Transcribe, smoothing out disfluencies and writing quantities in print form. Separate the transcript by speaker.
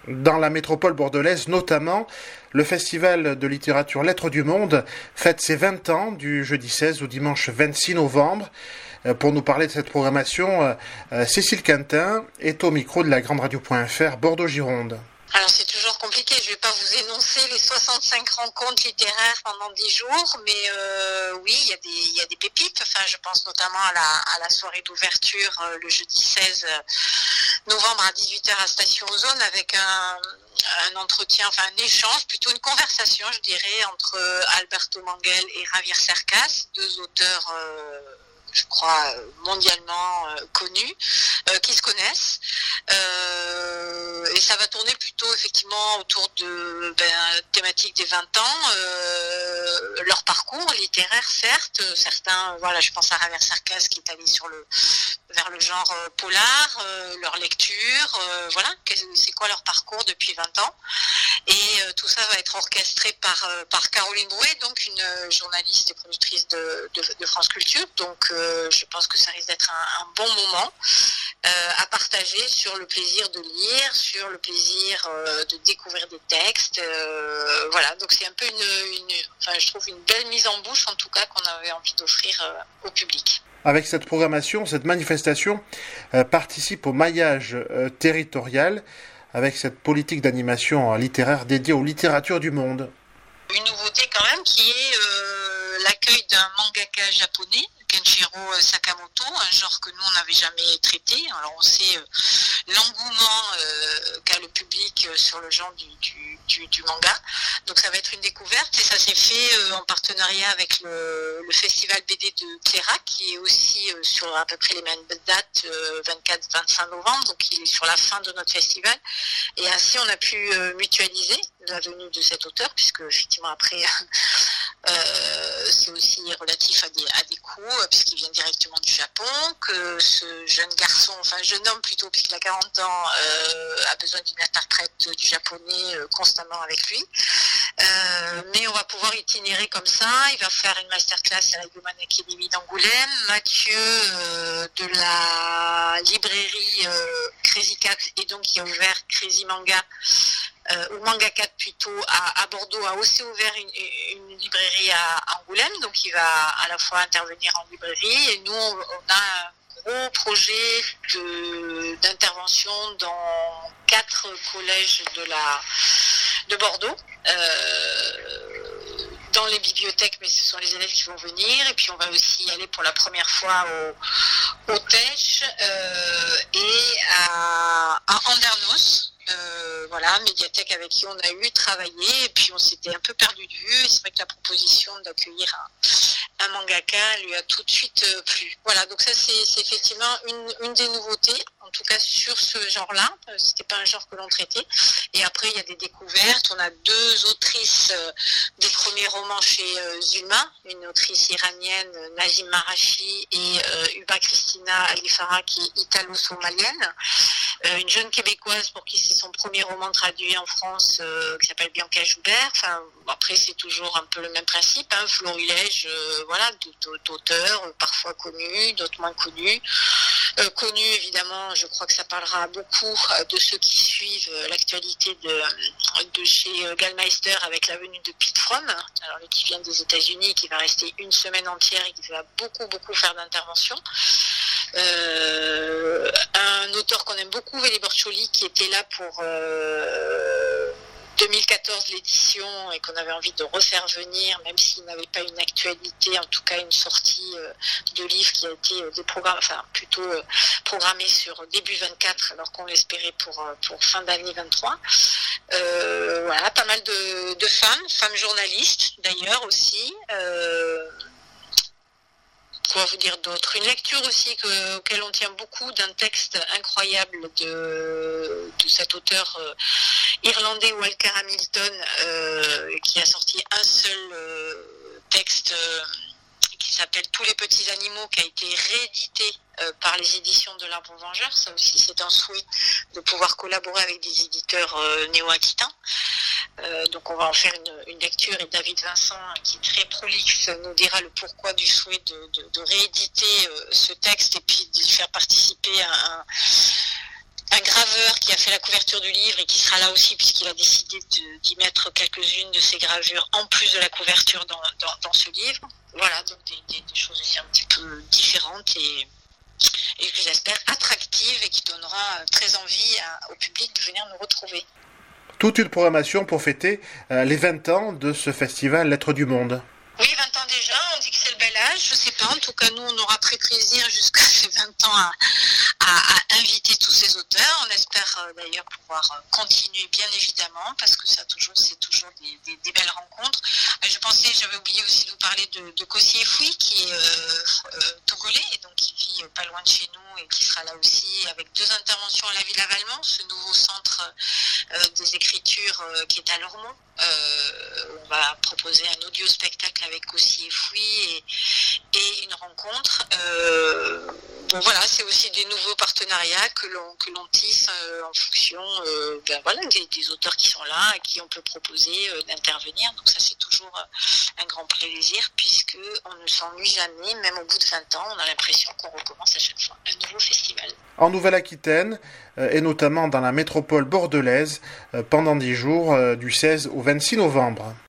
Speaker 1: Dans la métropole bordelaise, notamment, le Festival de littérature Lettres du Monde fête ses 20 ans du jeudi 16 au dimanche 26 novembre. Pour nous parler de cette programmation, Cécile Quintin est au micro de la Grande Radio.fr Bordeaux-Gironde.
Speaker 2: Alors c'est toujours compliqué, je ne vais pas vous énoncer les 65 rencontres littéraires pendant 10 jours, mais oui, il y a des pépites. Enfin, je pense notamment à la soirée d'ouverture le jeudi 16 novembre à 18h à Station Ozone avec un entretien, enfin un échange, plutôt une conversation, je dirais, entre Alberto Manguel et Javier Cercas, deux auteurs je crois mondialement connus, qui se connaissent, et ça va tourner plutôt effectivement autour de thématique des 20 ans, leur parcours littéraire certes, certains, voilà, je pense à Javier Cercas qui est allé vers le genre polar, leur lecture, voilà, c'est quoi leur parcours depuis 20 ans, et tout ça va être orchestré par Caroline Brouet, donc une journaliste et productrice de France Culture, donc je pense que ça risque d'être un bon moment à partager sur le plaisir de lire, sur le plaisir de découvrir des textes, voilà, donc c'est un peu je trouve une belle mise en bouche en tout cas qu'on avait envie d'offrir au public.
Speaker 1: Avec cette programmation, cette manifestation participe au maillage territorial avec cette politique d'animation littéraire dédiée aux littératures du monde.
Speaker 2: Une nouveauté quand même qui est l'accueil d'un mangaka japonais, Kenshiro Sakamoto, un genre que nous on n'avait jamais traité. Alors on sait l'engouement qu'a le public sur le genre du manga. Donc ça va être une découverte et ça s'est fait en partenariat avec le festival BD de Clairac qui est aussi sur à peu près les mêmes dates, 24-25 novembre, donc il est sur la fin de notre festival. Et ainsi on a pu mutualiser la venue de cet auteur, puisque effectivement après c'est aussi relatif à des coûts, puisqu'il vient directement du Japon, que ce jeune garçon, enfin jeune homme plutôt, puisqu'il a 40 ans, a besoin d'une interprète du japonais constamment avec lui. Mais on va pouvoir itinérer comme ça. Il va faire une masterclass à la Human Academy d'Angoulême. Mathieu de la librairie Crazy Cat, et donc qui a ouvert Crazy Manga, ou Manga 4 plutôt, à Bordeaux, a aussi ouvert une librairie à Angoulême, donc il va à la fois intervenir en librairie, et nous on a un gros projet d'intervention dans 4 collèges de Bordeaux, dans les bibliothèques, mais ce sont les élèves qui vont venir, et puis on va aussi aller pour la première fois au Tèche et à Andernos. Voilà, médiathèque avec qui on a travaillé, et puis on s'était un peu perdu de vue, et c'est vrai que la proposition d'accueillir un mangaka lui a tout de suite plu. Voilà, donc ça c'est effectivement une des nouveautés, en tout cas sur ce genre-là, c'était pas un genre que l'on traitait. Et après il y a des découvertes, on a 2 autrices des premiers romans chez Zulma, une autrice iranienne, Nazim Marashi, et Uba Christina Alifara qui est italo-somalienne, une jeune québécoise pour qui c'est son premier roman traduit en France, qui s'appelle Bianca Joubert. Enfin, après c'est toujours un peu le même principe, hein, florilège, voilà, d'auteurs parfois connus, d'autres moins connus. Connus évidemment, je crois que ça parlera beaucoup de ceux qui suivent l'actualité de chez Gallmeister avec la venue de Pete Fromm, alors lui qui vient des États-Unis, qui va rester une semaine entière et qui va beaucoup faire d'interventions. Un auteur qu'on aime beaucoup, Veli Borcioli, qui était là pour 2014 l'édition et qu'on avait envie de refaire venir, même s'il n'avait pas une actualité, en tout cas une sortie de livre qui a été programmée sur début 24, alors qu'on l'espérait pour fin d'année 23. Voilà, pas mal de femmes journalistes d'ailleurs aussi. Quoi vous dire d'autre? Une lecture aussi auquel on tient beaucoup, d'un texte incroyable de cet auteur irlandais Walker Hamilton, qui a sorti un seul texte qui s'appelle Tous les petits animaux, qui a été réédité par les éditions de l'Arbre Vengeur. Ça aussi c'est un souhait de pouvoir collaborer avec des éditeurs néo-aquitains. Donc on va en faire une lecture, et David Vincent, qui est très prolixe, nous dira le pourquoi du souhait de rééditer ce texte, et puis d'y faire participer un graveur qui a fait la couverture du livre et qui sera là aussi puisqu'il a décidé d'y mettre quelques-unes de ses gravures en plus de la couverture dans ce livre. Voilà, donc des choses aussi un petit peu différentes et que j'espère attractives et qui donnera très envie au public de venir nous retrouver.
Speaker 1: Toute une programmation pour fêter les 20 ans de ce festival Lettres du Monde.
Speaker 2: Oui, 20 ans déjà, on dit que c'est le bel âge, je sais pas, en tout cas nous on aura pris plaisir jusqu'à ces 20 ans à inviter tous ces auteurs. On espère d'ailleurs pouvoir continuer bien évidemment parce que c'est toujours des belles rencontres. J'avais oublié aussi de vous parler de Kossi Efoui qui est togolais et donc qui vit pas loin de chez nous et qui sera là aussi avec 2 interventions à la Villa Valmont, ce nouveau centre des écritures qui est à Lormont. On va proposer un audio spectacle avec Kossi Efoui et une rencontre. Bon voilà, c'est aussi des nouveaux partenariats que l'on tisse en fonction des auteurs qui sont là et qui on peut proposer d'intervenir. Donc ça c'est toujours un grand plaisir puisque on ne s'ennuie jamais, même au bout de 20 ans, on a l'impression qu'on recommence à chaque fois un nouveau festival.
Speaker 1: En Nouvelle-Aquitaine et notamment dans la métropole bordelaise pendant 10 jours du 16 au 26 novembre.